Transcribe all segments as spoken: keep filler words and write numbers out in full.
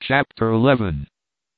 Chapter eleven.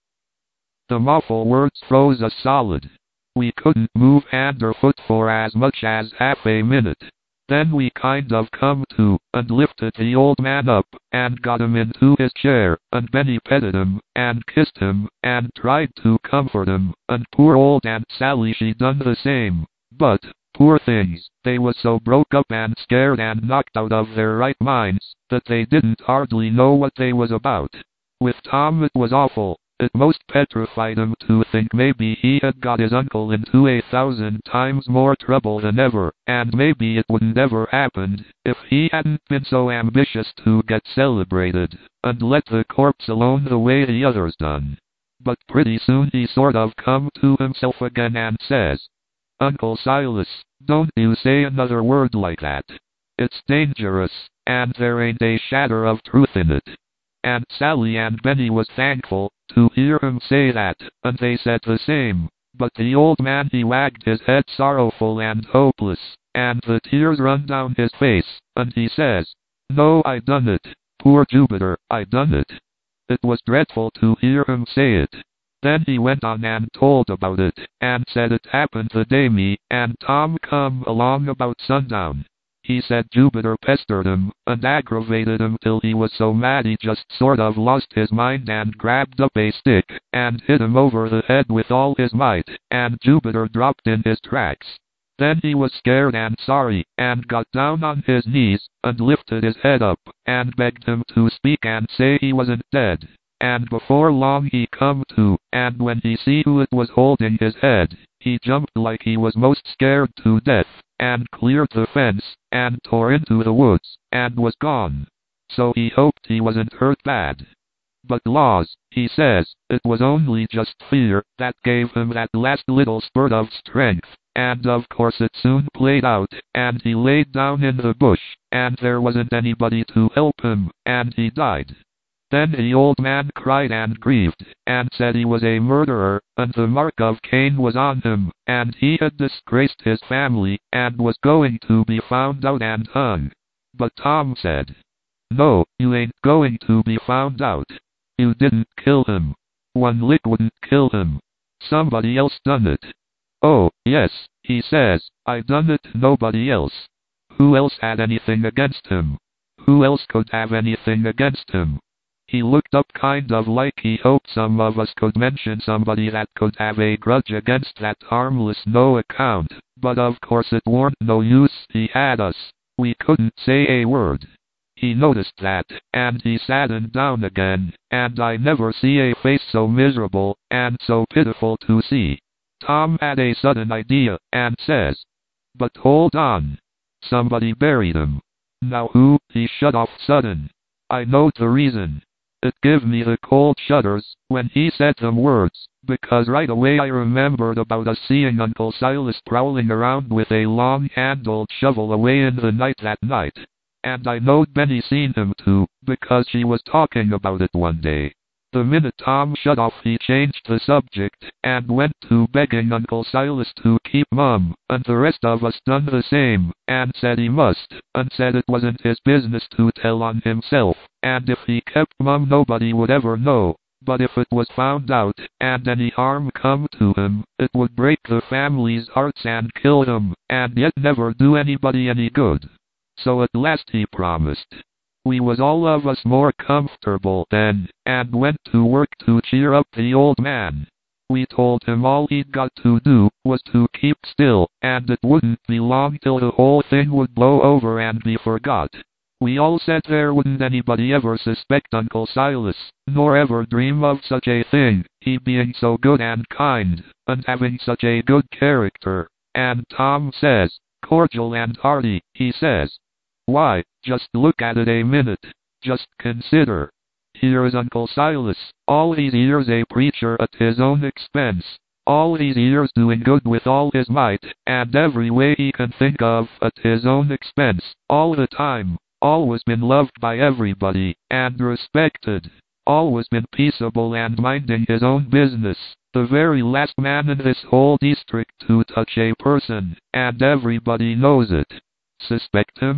The muffled words froze us solid. We couldn't move hand or foot for as much as half a minute. Then we kind of come to, and lifted the old man up, and got him into his chair, and Benny petted him, and kissed him, and tried to comfort him, and poor old Aunt Sally she done the same. But, poor things, they was so broke up and scared and knocked out of their right minds, that they didn't hardly know what they was about. With Tom it was awful. It most petrified him to think maybe he had got his uncle into a thousand times more trouble than ever, and maybe it wouldn't ever happened, if he hadn't been so ambitious to get celebrated, and let the corpse alone the way the others done. But pretty soon he sort of come to himself again and says, "Uncle Silas, don't you say another word like that. It's dangerous, and there ain't a shadow of truth in it." Aunt Sally and Benny was thankful to hear him say that, and they said the same. But the old man he wagged his head sorrowful and hopeless, and the tears run down his face, and he says, "No, I done it. Poor Jupiter, I done it." It was dreadful to hear him say it. Then he went on and told about it, and said it happened the day me and Tom come along about sundown. He said Jupiter pestered him, and aggravated him till he was so mad he just sort of lost his mind and grabbed up a stick, and hit him over the head with all his might, and Jupiter dropped in his tracks. Then he was scared and sorry, and got down on his knees, and lifted his head up, and begged him to speak and say he wasn't dead. And before long he come to, and when he see who it was holding his head, he jumped like he was most scared to death, and cleared the fence, and tore into the woods, and was gone. So he hoped he wasn't hurt bad. But laws, he says, it was only just fear that gave him that last little spurt of strength, and of course it soon played out, and he laid down in the bush, and there wasn't anybody to help him, and he died. Then the old man cried and grieved, and said he was a murderer, and the mark of Cain was on him, and he had disgraced his family, and was going to be found out and hung. But Tom said, "No, you ain't going to be found out. You didn't kill him. One lick wouldn't kill him. Somebody else done it." "Oh, yes," he says, "I done it, nobody else. Who else had anything against him? Who else could have anything against him?" He looked up kind of like he hoped some of us could mention somebody that could have a grudge against that harmless no account, but of course it warn't no use, he had us. We couldn't say a word. He noticed that, and he saddened down again, and I never see a face so miserable, and so pitiful to see. Tom had a sudden idea, and says, "But hold on. Somebody buried him." "Now who?" he shut off sudden. "I know the reason." It give me the cold shudders when he said them words, because right away I remembered about us seeing Uncle Silas prowling around with a long-handled shovel away in the night that night. And I knowed Benny seen him too, because she was talking about it one day. The minute Tom shut off he changed the subject, and went to begging Uncle Silas to keep mum, and the rest of us done the same, and said he must, and said it wasn't his business to tell on himself, and if he kept mum nobody would ever know, but if it was found out, and any harm come to him, it would break the family's hearts and kill him, and yet never do anybody any good. So at last he promised. We was all of us more comfortable then, and went to work to cheer up the old man. We told him all he'd got to do was to keep still, and it wouldn't be long till the whole thing would blow over and be forgot. We all said there wouldn't anybody ever suspect Uncle Silas, nor ever dream of such a thing, he being so good and kind, and having such a good character. And Tom says, cordial and hearty, he says, "Why, just look at it a minute. Just consider. Here is Uncle Silas, all these years a preacher at his own expense, all these years doing good with all his might, and every way he can think of at his own expense, all the time, always been loved by everybody, and respected, always been peaceable and minding his own business, the very last man in this whole district to touch a person, and everybody knows it. Suspect him?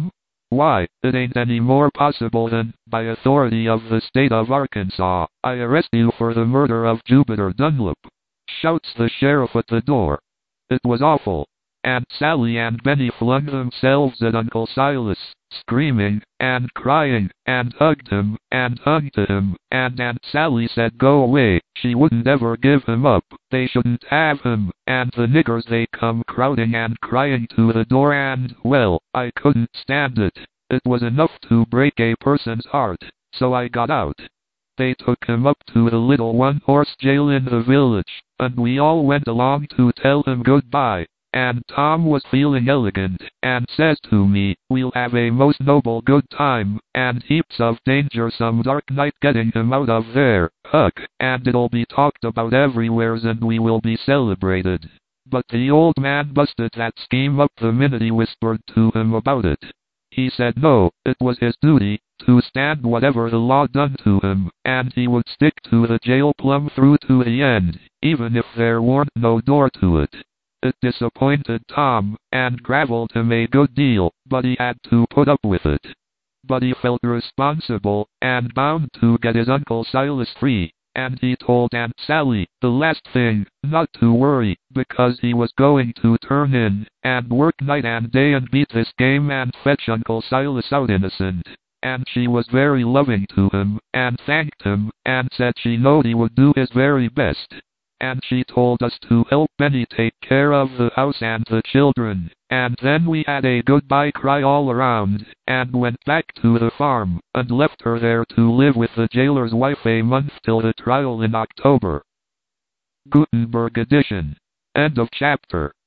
Why, it ain't any more possible than, by authority of the state of Arkansas, I arrest you for the murder of Jupiter Dunlap, shouts the sheriff at the door. It was awful. Aunt Sally and Benny flung themselves at Uncle Silas, screaming, and crying, and hugged him, and hung to him, and Aunt Sally said go away, she wouldn't ever give him up, they shouldn't have him, and the niggers they come crowding and crying to the door and, well, I couldn't stand it. It was enough to break a person's heart, so I got out. They took him up to the little one-horse jail in the village, and we all went along to tell him goodbye. And Tom was feeling elegant, and says to me, we'll have a most noble good time, and heaps of danger some dark night getting him out of there, Huck, and it'll be talked about everywheres and we will be celebrated. But the old man busted that scheme up the minute he whispered to him about it. He said no, it was his duty, to stand whatever the law done to him, and he would stick to the jail plumb through to the end, even if there weren't no door to it. It disappointed Tom, and gravelled him a good deal, but he had to put up with it. But he felt responsible, and bound to get his Uncle Silas free, and he told Aunt Sally, the last thing, not to worry, because he was going to turn in, and work night and day and beat this game and fetch Uncle Silas out innocent. And she was very loving to him, and thanked him, and said she knowed he would do his very best. And she told us to help Benny take care of the house and the children, and then we had a goodbye cry all around, and went back to the farm, and left her there to live with the jailer's wife a month till the trial in October. Gutenberg edition. End of chapter.